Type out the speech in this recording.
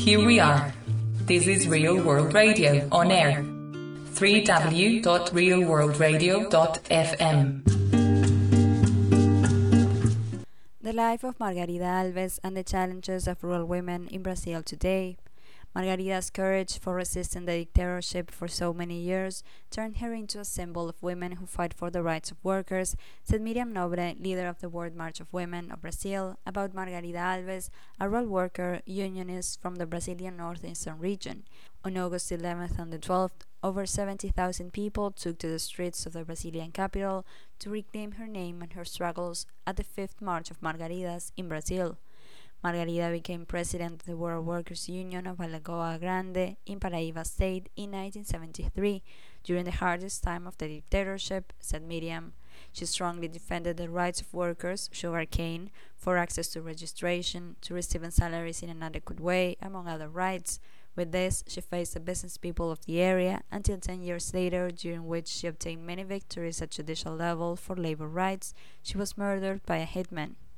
Here we are. This is Real World Radio on air. www.realworldradio.fm. The life of Margarida Alves and the challenges of rural women in Brazil today. Margarida's courage for resisting the dictatorship for so many years turned her into a symbol of women who fight for the rights of workers, said Miriam Nobre, leader of the World March of Women of Brazil, about Margarida Alves, a rural worker unionist from the Brazilian northeastern region. On August 11th and the 12th, over 70,000 people took to the streets of the Brazilian capital to reclaim her name and her struggles at the 5th March of Margaridas in Brazil. Margarida became president of the World Workers' Union of Alagoa Grande in Paraíba State in 1973, during the hardest time of the dictatorship, said Miriam. She strongly defended the rights of workers, sugarcane, for access to registration, to receiving salaries in an adequate way, among other rights. With this, she faced the business people of the area until 10 years later, during which she obtained many victories at judicial level for labor rights, she was murdered by a hitman.